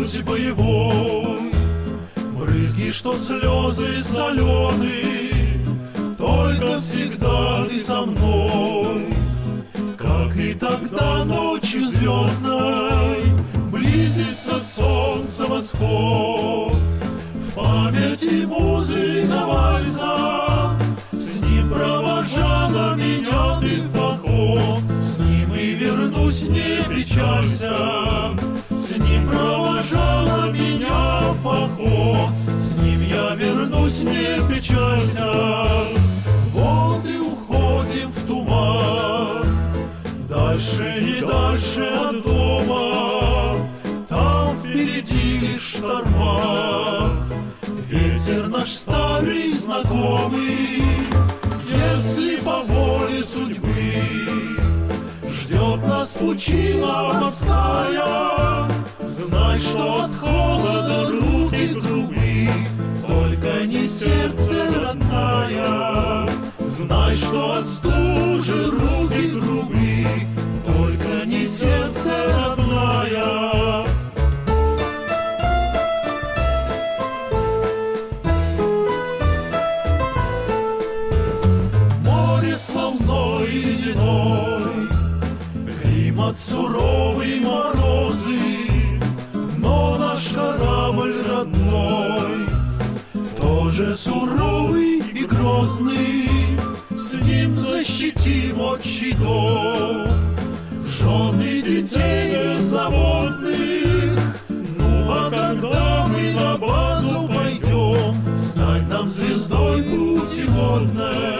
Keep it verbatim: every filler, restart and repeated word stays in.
путь боевой. Брызги, что слезы соленые, только всегда ты со мной. Как и тогда ночью звездной близится солнце восход. В памяти музыка вальса, с ним провожала меня ты в поход. С ним и вернусь, не печалься, с ним провожала меня в поход. С ним я вернусь, не печалься. Вот и уходим в туман, дальше и дальше от дома. Там впереди лишь шторма, ветер наш старый знакомый. Если по воле судьбы ждет нас пучина морская, знай, что от холода руки грубы, только не сердце родная. Знай, что от стужи руки грубы, только не сердце родная. Море с волной ледяной, климат суровый, морозы, но наш корабль родной тоже суровый и грозный. С ним защитим отчий дом, жен и детей беззаботных. Ну а когда мы на базу пойдем, стань нам звездой путеводной.